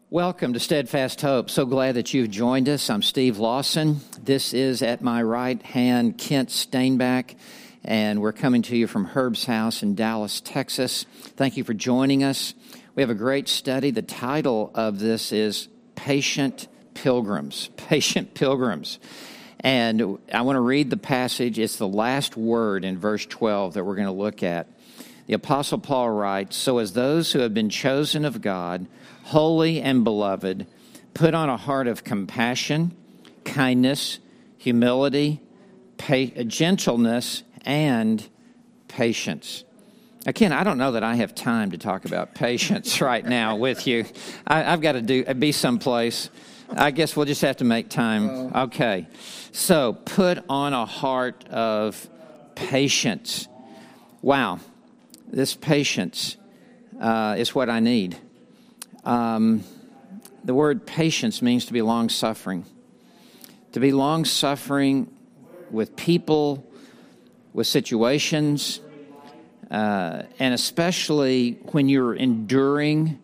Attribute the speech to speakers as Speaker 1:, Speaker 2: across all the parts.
Speaker 1: Welcome to Steadfast Hope. So glad that you've joined us. I'm Steve Lawson. This is at my right hand, Kent Stainback, and we're coming to you from Herb's house in Dallas, Texas. Thank you for joining us. We have a great study. The title of this is Patient Pilgrims. Patient Pilgrims. And I want to read the passage. It's the last word in verse 12 that we're going to look at. The Apostle Paul writes, "So as those who have been chosen of God, holy and beloved, put on a heart of compassion, kindness, humility, gentleness, and patience." Again, I don't know that I have time to talk about patience right now with you. I've got to be someplace. I guess we'll just have to make time. Okay. So, put on a heart of patience. Wow. This patience is what I need. The word patience means to be long-suffering. To be long-suffering with people, with situations, and especially when you're enduring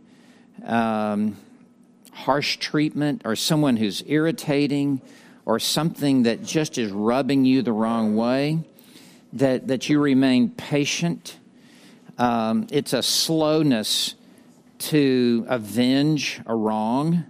Speaker 1: harsh treatment or someone who's irritating or something that just is rubbing you the wrong way, that you remain patient. It's a slowness to avenge a wrong.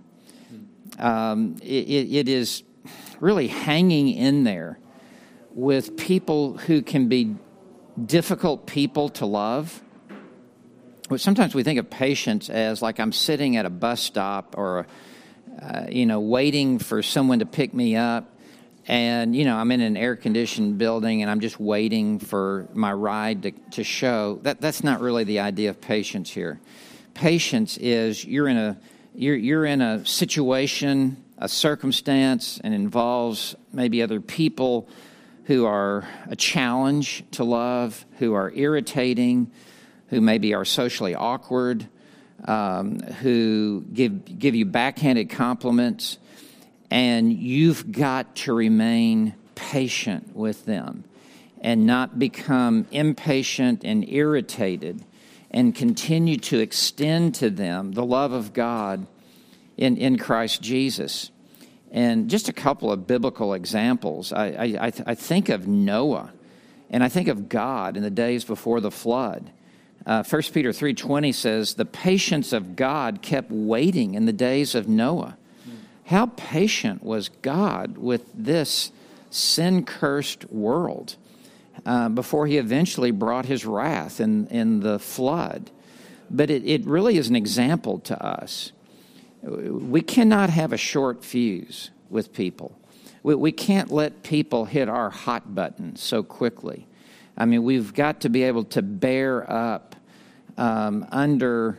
Speaker 1: It is really hanging in there with people who can be difficult people to love. Sometimes we think of patience as like I'm sitting at a bus stop or, waiting for someone to pick me up. And, I'm in an air-conditioned building and I'm just waiting for my ride to show. That's not really the idea of patience here. Patience is you're in a situation, a circumstance, and involves maybe other people who are a challenge to love, who are irritating, who maybe are socially awkward, who give you backhanded compliments. And you've got to remain patient with them and not become impatient and irritated and continue to extend to them the love of God in Christ Jesus. And just a couple of biblical examples. I think of Noah, and I think of God in the days before the flood. 1 Peter 3:20 says, "The patience of God kept waiting in the days of Noah." How patient was God with this sin-cursed world before he eventually brought his wrath in the flood? But it really is an example to us. We cannot have a short fuse with people. We can't let people hit our hot button so quickly. I mean, we've got to be able to bear up under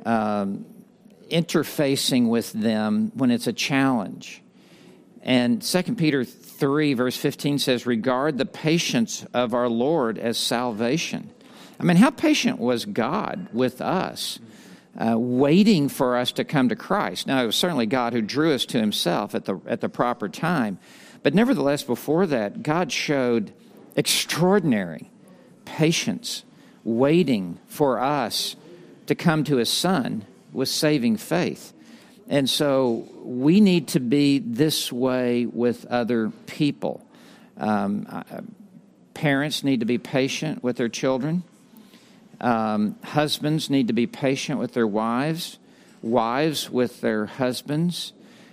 Speaker 1: interfacing with them when it's a challenge. And 2 Peter 3, verse 15 says, "Regard the patience of our Lord as salvation." I mean, how patient was God with us, waiting for us to come to Christ? Now, it was certainly God who drew us to himself at the proper time. But nevertheless, before that, God showed extraordinary patience, waiting for us to come to his Son with saving faith. And so we need to be this way with other people. Parents need to be patient with their children. Husbands need to be patient with their wives. Wives with their husbands.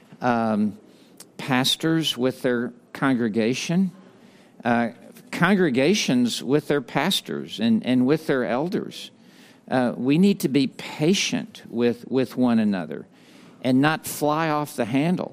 Speaker 1: Pastors with their congregation. Congregations with their pastors and with their elders. We need to be patient with one another and not fly off the handle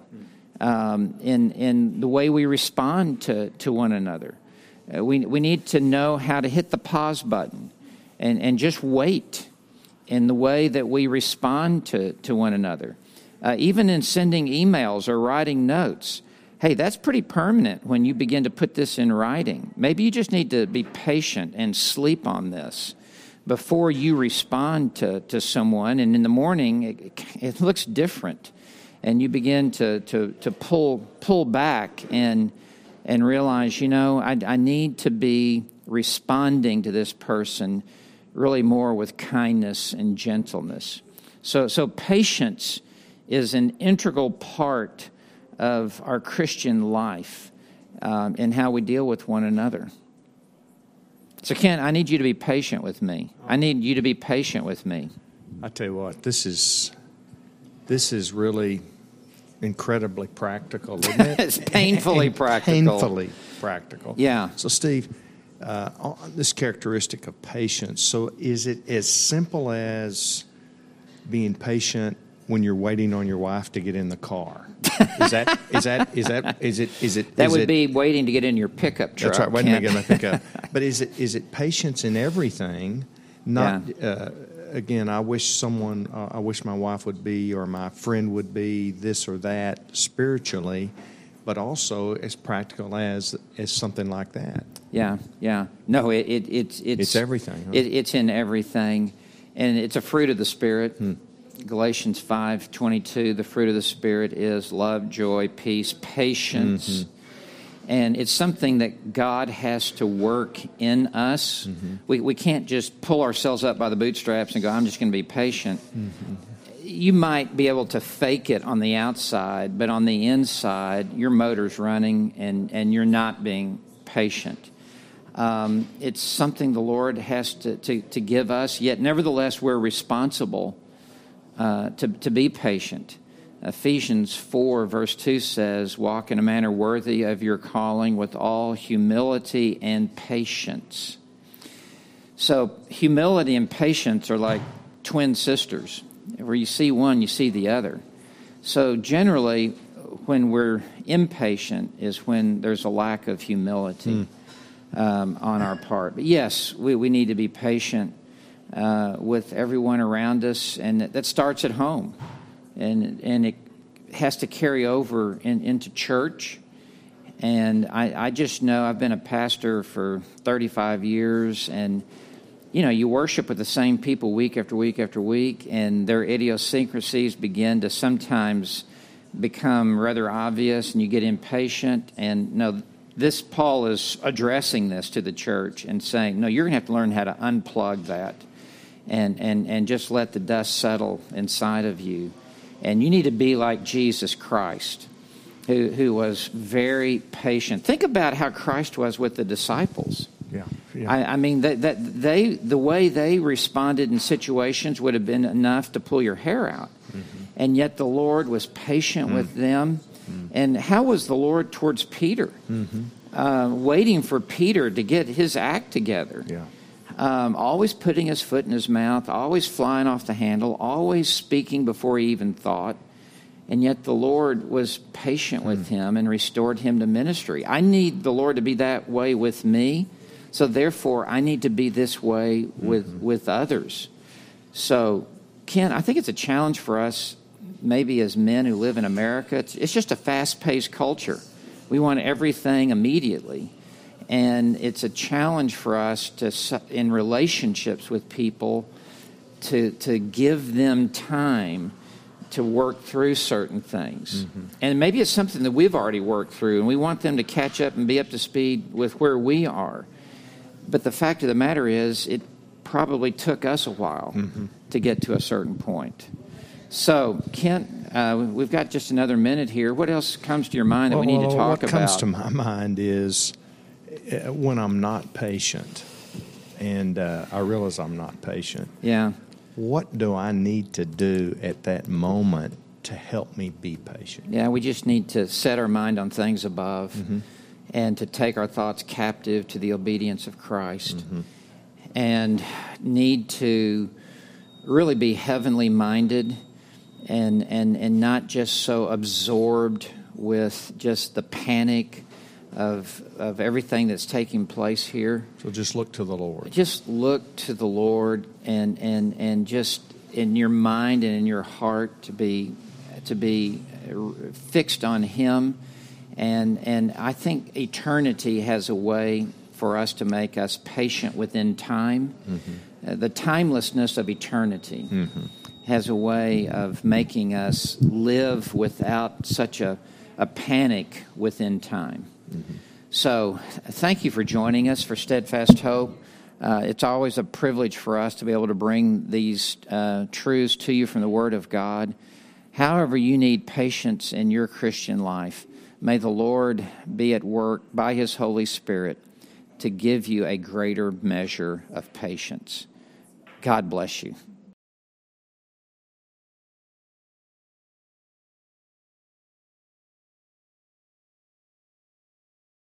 Speaker 1: in the way we respond to one another. We need to know how to hit the pause button and just wait in the way that we respond to one another. Even in sending emails or writing notes, hey, that's pretty permanent when you begin to put this in writing. Maybe you just need to be patient and sleep on this before you respond to someone, and in the morning it looks different, and you begin to pull back and realize, I need to be responding to this person really more with kindness and gentleness. So patience is an integral part of our Christian life and how we deal with one another. So, Ken, I need you to be patient with me. I need you to be patient with me.
Speaker 2: I tell you what, this is really incredibly practical, isn't it?
Speaker 1: It's painfully practical.
Speaker 2: Painfully practical.
Speaker 1: Yeah.
Speaker 2: So, Steve, this characteristic of patience. So, is it as simple as being patient when you're waiting on your wife to get in the car? That
Speaker 1: would be waiting to get in your pickup truck.
Speaker 2: That's right, waiting to get in my pickup. But is it patience in everything? Not again. I wish my wife would be, or my friend would be, this or that spiritually, but also as practical as something like that.
Speaker 1: Yeah. No, it's
Speaker 2: everything. Huh?
Speaker 1: It's in everything, and it's a fruit of the Spirit. Galatians 5:22, the fruit of the Spirit is love, joy, peace, patience. And it's something that God has to work in us. We can't just pull ourselves up by the bootstraps and go, I'm just going to be patient. You might be able to fake it on the outside, but on the inside, your motor's running and you're not being patient. It's something the Lord has to give us, yet nevertheless we're responsible to be patient. Ephesians 4 verse 2 says, walk in a manner worthy of your calling with all humility and patience. So humility and patience are like twin sisters. Where you see one, you see the other. So generally, when we're impatient is when there's a lack of humility on our part. But yes, we need to be patient with everyone around us, and that starts at home, and it has to carry over into church. And I just know I've been a pastor for 35 years, and you worship with the same people week after week after week, and their idiosyncrasies begin to sometimes become rather obvious, and you get impatient. And Paul is addressing this to the church and saying, no, you're going to have to learn how to unplug that. And just let the dust settle inside of you. And you need to be like Jesus Christ, who was very patient. Think about how Christ was with the disciples.
Speaker 2: Yeah.
Speaker 1: I mean, the way they responded in situations would have been enough to pull your hair out. And yet the Lord was patient with them. And how was the Lord towards Peter? Waiting for Peter to get his act together.
Speaker 2: Yeah.
Speaker 1: Always putting his foot in his mouth, always flying off the handle, always speaking before he even thought. And yet the Lord was patient with him and restored him to ministry. I need the Lord to be that way with me, so therefore I need to be this way with others. So, Ken, I think it's a challenge for us, maybe as men who live in America. It's just a fast-paced culture. We want everything immediately. And it's a challenge for us in relationships with people to give them time to work through certain things. And maybe it's something that we've already worked through, and we want them to catch up and be up to speed with where we are. But the fact of the matter is, it probably took us a while to get to a certain point. So, Kent, we've got just another minute here. What else comes to your mind that we need to talk about?
Speaker 2: What comes to my mind is when I'm not patient, and I realize I'm not patient.
Speaker 1: Yeah.
Speaker 2: What do I need to do at that moment to help me be patient?
Speaker 1: Yeah, we just need to set our mind on things above and to take our thoughts captive to the obedience of Christ and need to really be heavenly minded and not just so absorbed with just the panic of everything that's taking place here.
Speaker 2: So just look to the Lord.
Speaker 1: Just look to the Lord and just in your mind and in your heart to be fixed on Him. And I think eternity has a way for us to make us patient within time. The timelessness of eternity has a way of making us live without such a panic within time. So thank you for joining us for Steadfast Hope. It's always a privilege for us to be able to bring these truths to you from the Word of God. However you need patience in your Christian life, may the Lord be at work by His Holy Spirit to give you a greater measure of patience. God bless you.